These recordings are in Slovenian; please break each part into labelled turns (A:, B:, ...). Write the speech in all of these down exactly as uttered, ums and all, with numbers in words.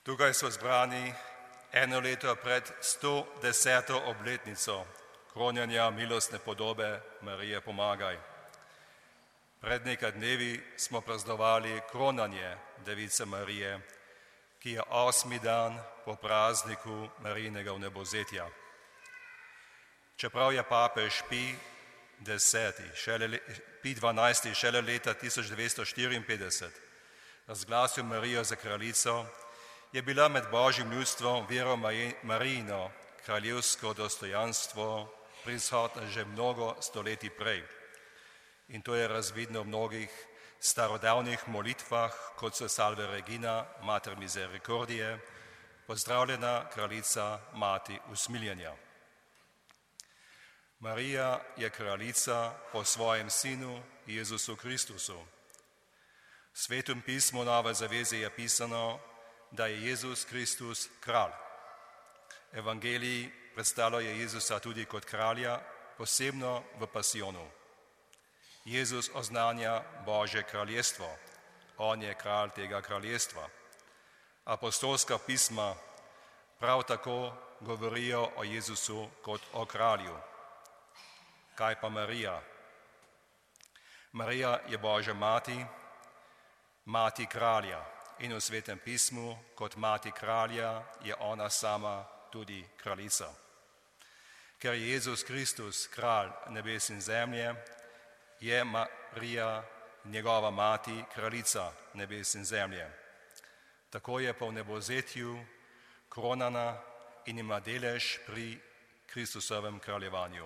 A: Tukaj so zbrani eno leto pred sto deseto obletnico kronjanja milostne podobe Marije Pomagaj. Pred nekaj dnevi smo praznovali kronanje Device Marije, ki je osmi dan po prazniku Marijinega vnebovzetja. Čeprav je papež Pij deseti, šele, Pij dvanajsti šele leta tisoč devetsto štiriinpetdeset razglasil Marijo za kraljico, je bila med božjim ljudstvom vero Marijino kraljevsko dostojanstvo prisotna že mnogo stoletij prej. In to je razvidno v mnogih starodavnih molitvah, kot so Salve Regina, Mater Misericordie, pozdravljena kraljica, mati usmiljenja. Marija je kraljica po svojem sinu Jezusu Kristusu. V Svetem pismu Nove zaveze je pisano, da je Jezus Kristus kralj. Evangeliji predstavljajo Jezusa tudi kot kralja, posebno v pasijonu. Jezus oznanja Božje kraljestvo, on je kralj tega kraljestva. Apostolska pisma prav tako govorijo o Jezusu kot o kralju. Kaj pa Marija? Marija je Božja mati, mati kralja. In v Svetem pismu kot mati kralja je ona sama tudi kraljica. Ker je Jezus Kristus kralj nebes in zemlje, je Marija njegova mati kraljica nebes in zemlje. Tako je po vnebovzetju kronana in ima delež pri Kristusovem kraljevanju.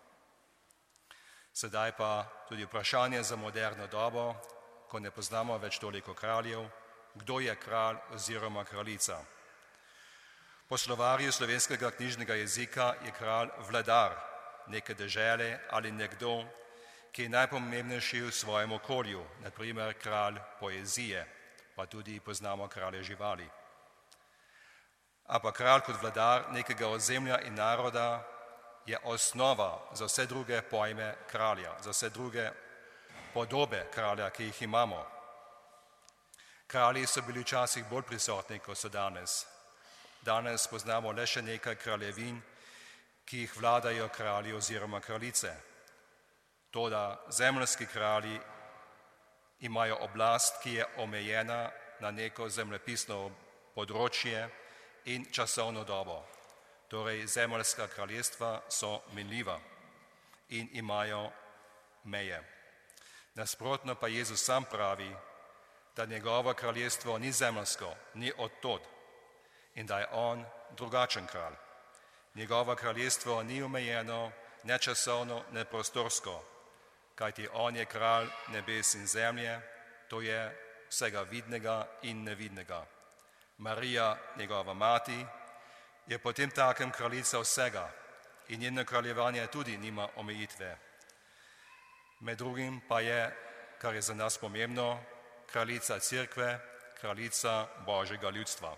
A: Sedaj pa tudi vprašanje za moderno dobo, ko ne poznamo več toliko kraljev, kdo je kralj oziroma kraljica. Po slovarju slovenskega knjižnega jezika je kralj vladar neke dežele ali nekdo, ki je najpomembnejši v svojem okolju, na primer kralj poezije, pa tudi poznamo kralje živali. Ampak kralj kot vladar nekega ozemlja in naroda je osnova za vse druge pojme kralja, za vse druge podobe kralja, ki jih imamo. Kralji so bili včasih bolj prisotni, kot so danes. Danes poznamo le še nekaj kraljevin, ki jih vladajo kralji oziroma kraljice. Toda zemeljski kralji imajo oblast, ki je omejena na neko zemljepisno področje in časovno dobo. Torej, zemeljska kraljestva so minljiva in imajo meje. Nasprotno pa Jezus sam pravi, da njegovo kraljestvo ni zemeljsko, ni od tod in da je on drugačen kralj. Njegovo kraljestvo ni omejeno, ne časovno, ne prostorsko, kajti on je kralj nebes in zemlje, to je vsega vidnega in nevidnega. Marija, njegova mati, je potem takem kraljica vsega in njeno kraljevanje tudi nima omejitve. Med drugim pa je, kar je za nas pomembno, kraljica cerkve, kraljica Božjega ljudstva.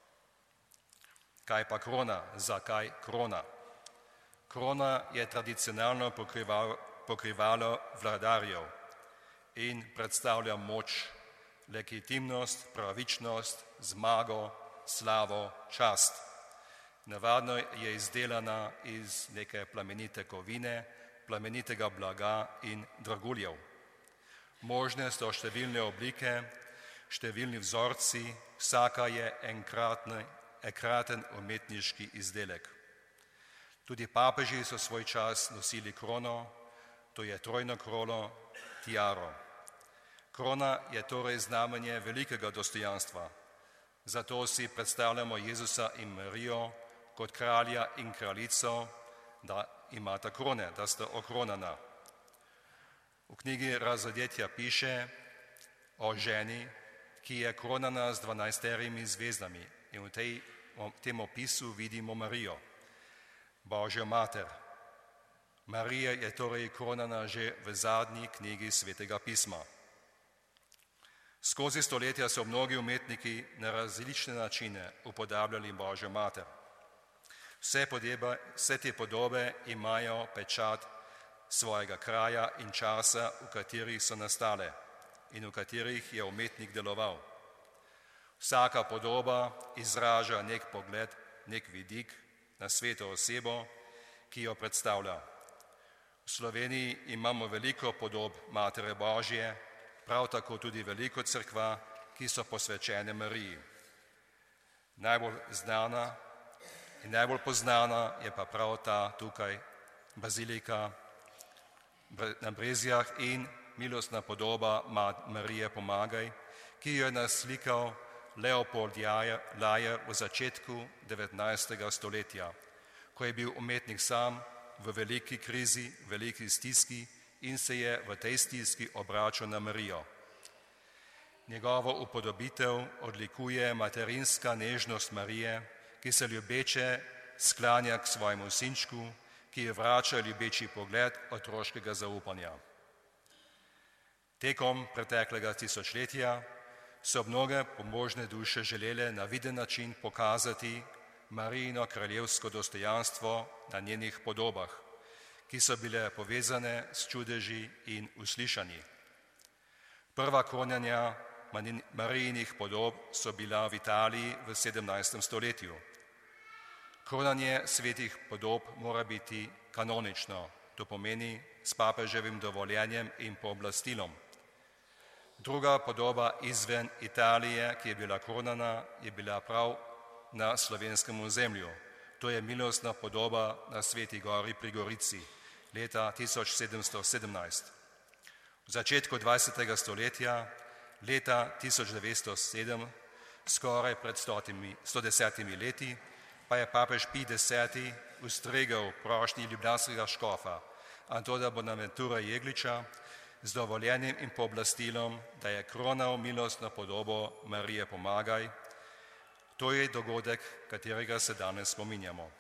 A: Kaj pa krona? Zakaj krona? Krona je tradicionalno pokrivalo, pokrivalo vladarjev in predstavlja moč, legitimnost, pravičnost, zmago, slavo, čast. Navadno je izdelana iz neke plamenite kovine, plamenitega blaga in draguljev. Možne so številne oblike, številni vzorci, vsaka je enkratni, enkraten umetniški izdelek. Tudi papeži so svoj čas nosili krono, to je trojno krono, tiaro. Krona je torej znamenje velikega dostojanstva. Zato si predstavljamo Jezusa in Marijo kot kralja in kraljico, da imata krone, da sta okronana. V knjigi Razodetja piše o ženi, ki je kronana z dvanajsterimi zvezdami in v, tej, v tem opisu vidimo Marijo, Božjo mater. Marija je torej kronana že v zadnji knjigi Svetega pisma. Skozi stoletja so mnogi umetniki na različne načine upodabljali Božjo mater. Vse, podebe, vse te podobe imajo pečat svojega kraja in časa, v katerih so nastale in v katerih je umetnik deloval. Vsaka podoba izraža nek pogled, nek vidik na sveto osebo, ki jo predstavlja. V Sloveniji imamo veliko podob Matere Božje, prav tako tudi veliko cerkva, ki so posvečene Mariji. Najbolj znana in najbolj poznana je pa prav ta tukaj bazilika na Brezjah in milostna podoba Marije Pomagaj, ki jo je naslikal Leopold Lajer v začetku devetnajstega stoletja, ko je bil umetnik sam v veliki krizi, veliki stiski in se je v tej stiski obračal na Marijo. Njegovo upodobitev odlikuje materinska nežnost Marije, ki se ljubeče sklanja k svojemu sinčku, ki je vrača ljubeči pogled otroškega zaupanja. Tekom preteklega tisočletja so mnoge pobožne duše želele na viden način pokazati Marijino kraljevsko dostojanstvo na njenih podobah, ki so bile povezane s čudeži in uslišanji. Prva kronanja Marijinih podob so bila v Italiji v sedemnajstem stoletju. Kronanje svetih podob mora biti kanonično, to pomeni s papeževim dovoljenjem in pooblastilom. Druga podoba izven Italije, ki je bila kronana, je bila prav na slovenskem ozemlju. To je milostna podoba na Sveti gori pri Gorici leta tisoč sedemsto sedemnajst. V začetku dvajsetega stoletja, leta tisoč devetsto sedem, skoraj pred sto desetimi leti, pa je papež Pij deseti ustregel prošnji ljubljanskega škofa Antona Bonaventura Jegliča z dovoljenjem in pooblastilom, da je kronal milostno podobo Marije Pomagaj. To je dogodek, katerega se danes spominjamo.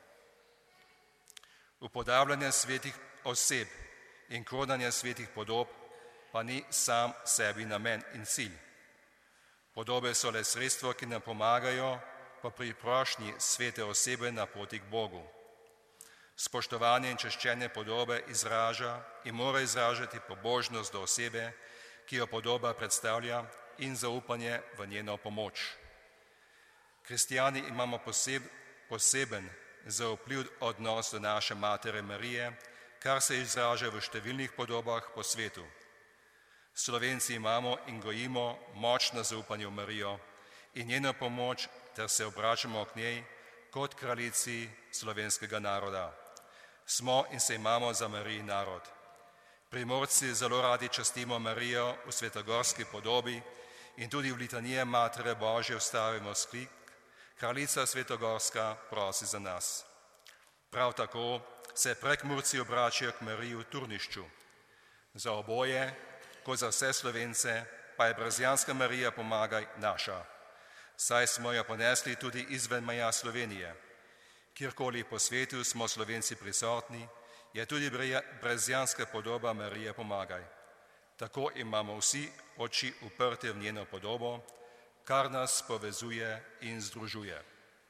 A: Upodabljanje svetih oseb in kronanje svetih podob pa ni sam sebi namen in cilj. Podobe so le sredstvo, ki nam pomagajo pa pri prošnji svete osebe na poti k Bogu. Spoštovanje in češčenje podobe izraža in mora izražati pobožnost do osebe, ki jo podoba predstavlja, in zaupanje v njeno pomoč. Kristijani imamo poseb, poseben zaupljiv odnos do naše Matere Marije, kar se izraža v številnih podobah po svetu. Slovenci imamo in gojimo močno zaupanje v Marijo in njeno pomoč, ter se obračamo k njej kot kraljici slovenskega naroda. Smo in se imamo za Marijin narod. Primorci zelo radi častimo Marijo v svetogorski podobi in tudi v litanije Matere Božje vstavimo sklik: Kraljica svetogorska, prosi za nas. Prav tako se Prekmurci obračajo k Mariji v Turnišču. Za oboje, kot za vse Slovence, pa je Brezjanska Marija Pomagaj naša, saj smo jo ponesli tudi izven meja Slovenije. Kjerkoli po svetu smo Slovenci prisotni, je tudi brezjanska podoba Marije Pomagaj. Tako imamo vsi oči uprte v njeno podobo, kar nas povezuje in združuje.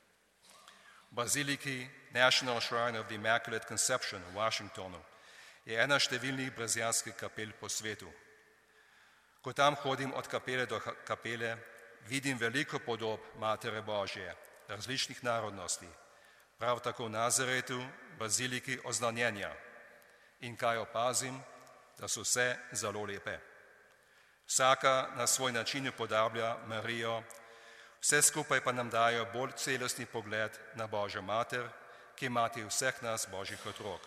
A: V baziliki National Shrine of the Immaculate Conception v Washingtonu je ena številnih brezjanskih kapel po svetu. Ko tam hodim od kapele do kapele, vidim veliko podob Matere Božje, različnih narodnosti, prav tako v Nazaretu, baziliki Oznanjenja. In kaj opazim? Da so vse zelo lepe. Vsaka na svoj način upodablja Marijo, vse skupaj pa nam dajo bolj celostni pogled na Božjo mater, ki je mati vseh nas Božjih otrok.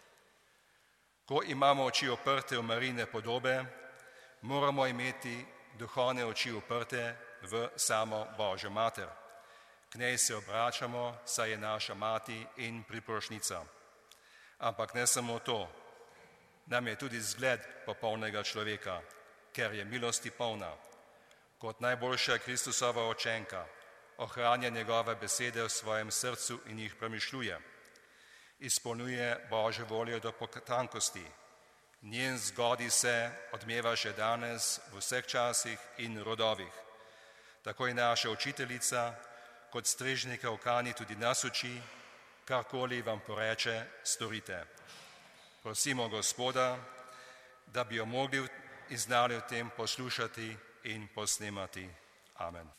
A: Ko imamo oči oprte v Marijine podobe, moramo imeti duhovne oči uprte v samo Božjo mater. K njej se obračamo, saj je naša mati in priprošnica. Ampak ne samo to, nam je tudi zgled popolnega človeka, ker je milosti polna. Kot najboljša Kristusova očenka ohranja njegove besede v svojem srcu in jih premišljuje. Izpolnjuje Božjo voljo do potankosti. Njen zgodi se odmeva še danes v vseh časih in rodovih. Tako je naša učiteljica, kot strežnika v Kani tudi nas uči, karkoli vam poreče, storite. Prosimo Gospoda, da bi jo mogli in znali v tem poslušati in posnemati. Amen.